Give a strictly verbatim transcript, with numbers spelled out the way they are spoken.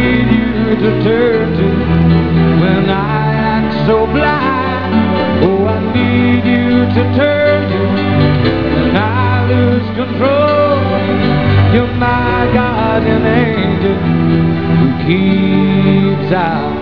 need you to turn to when I act so blind. Oh, I need you to turn to when I lose control. You're my guardian angel who keeps out